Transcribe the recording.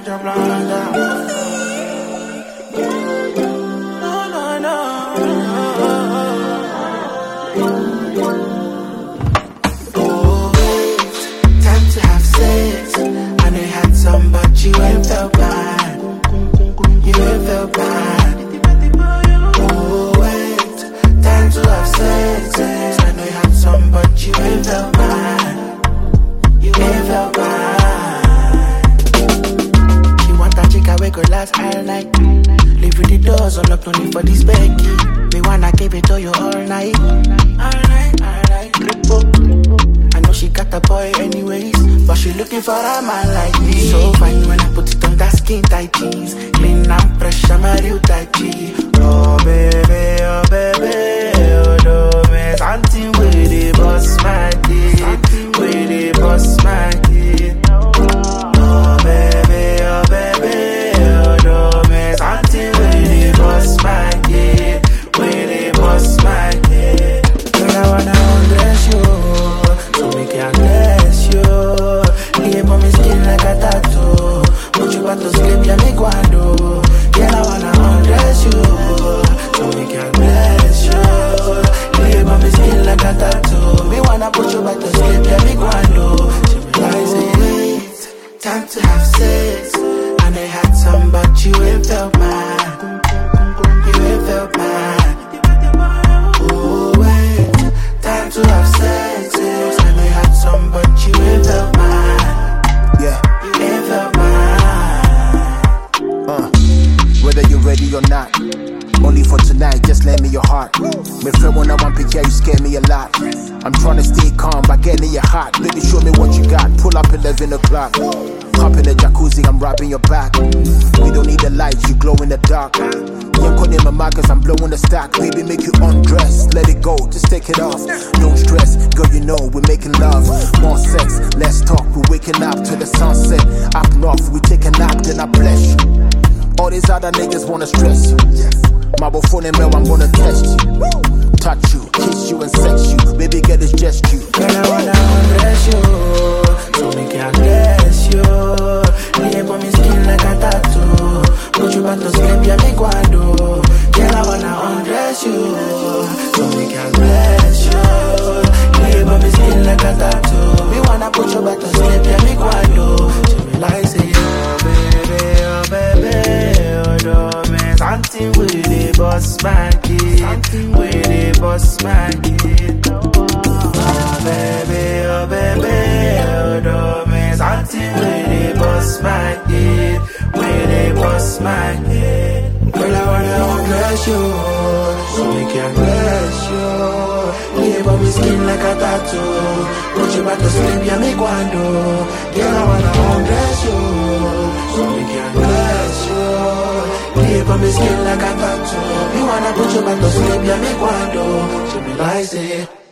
Oh, wait, time to have sex. I know you had some, but you ain't felt bad. You ain't felt bad. Oh, wait, time to have sex. I know you had some, but you ain't felt bad. You ain't felt bad. She want a chica we could last all night. Leave with the doors unlocked only for this Becky. Me wanna give it to you all night. All night, all night. I know she got a boy anyways, but she looking for a man like me. So fine when I put it on that skin tight jeans. Clean and fresh, I'm a real tight G. Oh baby, oh baby, oh do me something with the boss my kid, with the boss my kid. Oh baby, oh baby, oh do me something with the boss my kid, with the boss my kid. Girl, I wanna undress you, so we can bless you. Leave on me skin like a tattoo. Put you back to sleep, yeah, me guando. Girl, I wanna undress you, so we can bless you. Leave on me skin like a tattoo. Me wanna put you back to sleep, yeah, me guando. She be like, say, wait, time to have sex. And I had some, but you ain't felt bad. You ain't felt bad. Oh, wait, time to have sex. I know you had some, but you ain't felt bad. Yeah. You ain't felt bad. Whether you're ready or not, only for tonight, just lend me your heart. Me friend when I want picture, you scare me a lot. I'm trying to stay calm by getting your heart. Baby, show me what you got. Pull up 11 o'clock. Hop in the jacuzzi, I'm rubbing your back. We don't need the lights, you glow in the dark. You're calling my markers, I'm blowing the stack. Baby, make you undress, let it go, just take it off. Don't stress, girl, you know we're making love. More sex, less talk, we're waking up to the sunset. Up north, we take a nap, then I bless you. All these other niggas wanna stress you. My phone and mail, I'm gonna test you. Touch you, kiss you and sex you. Baby, get this just you. Girl, I wanna undress you, so we can bless you. Leave on me skin like a tattoo. Put you back to sleep, yeah, me guando. Girl, I wanna undress you, so we can bless you. Leave on me skin like a tattoo. Me wanna put you back to sleep, yeah, me guando. She be like, say, oh baby, oh baby, oh do me something with the boss man kid, with the boss man kid. Oh baby, oh do me something with the boss man kid, with the boss man kid. Girl, I wanna undress you, so we can bless you. Leave on me skin like a tattoo. Put you back to sleep, yeah, me guando. Girl, I wanna undress you, so we can bless you. Leave on me skin like a tattoo. Me wanna put you back to sleep, yeah, me guando. She be like, say